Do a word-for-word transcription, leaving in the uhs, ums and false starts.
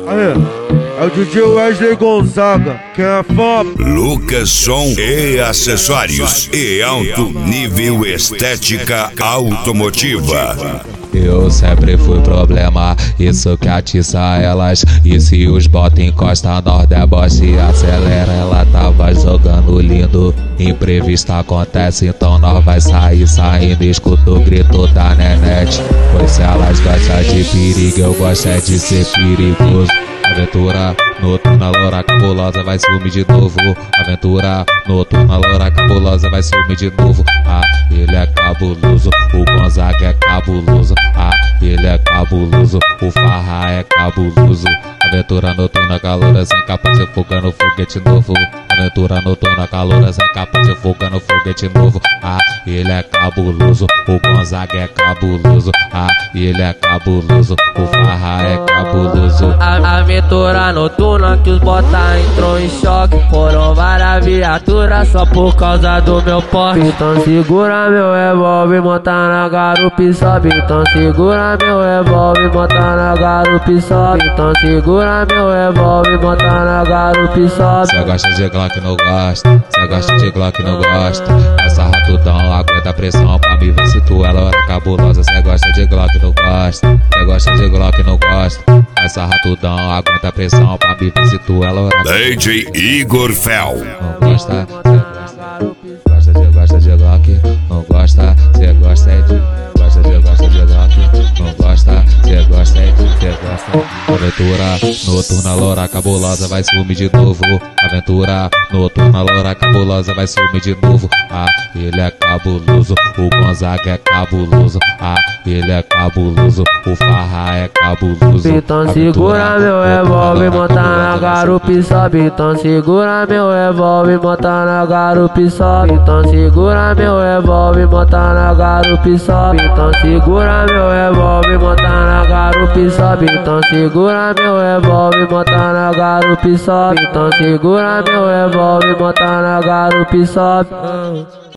Aí, é o D J Wesley Gonzaga, quem é fã? Lucas Som e acessórios e alto nível estética automotiva. Eu sempre fui problema, isso que atiça elas. E se os bota encosta, nós deboche e acelera. Ela tava jogando lindo, imprevisto acontece, então nós vai sair saindo. Escuta o grito da nenete, pois se elas gostam de perigo, eu gosto é de ser perigoso. Aventura noturna, loura cabulosa vai sumir de novo. Aventura noturna, loura cabulosa vai sumir de novo. Ah, ele é cabuloso, o Gonzaga é cabuloso. Ah, ele é cabuloso, o Farra é cabuloso. Aventura noturna, caloura sem capa de fuga no foguete novo. Aventura noturna, caloura sem capa de fuga no foguete novo. Ah, ele é cabuloso, o Gonzaga é cabuloso. Ah, ele é cabuloso, o Farra é cabuloso. Aventura noturna que os bota entrou em choque. Foram várias viaturas só por causa do meu porte. Então segura meu revólver, monta na garupa e sobe. Então segura meu revólver, monta na garupa e sobe. Então segura meu revólver, monta na garupa e sobe. Cê gosta de Glock, não gosta. Cê gosta de Glock, não gosta. Essa ratudão aguenta a pressão pra me ver se tu é loura cabulosa. Cê gosta de Glock, não gosta. Cê gosta de Glock, não gosta. Essa ratudão aguenta a pressão pra me ver se tu é loura. D J Igor Fel. Não gosta, cê gosta, gosta de, gosta de Glock, não gosta, cê gosta é de, gosta de, gosta de Glock, não gosta, cê gosta é de, cê gosta. Aventura noturna, loura cabulosa vai sumir de novo. Aventura noturna, loura cabulosa vai sumir de novo. Ah, ele é cabuloso, o Gonzaga é cabuloso. Ah, ele é cabuloso, o Farra é cabuloso. Então segura meu revólver, monta na garupa e sobe. Então segura meu revólver, monta na garupa e sobe. Então segura meu revólver, monta na garupa e sobe. Então segura meu revólver, monta na garupa e sobe. Então segura meu revólver, monta na garupa e sobe. Então segura meu revólver, monta na garupa e sobe.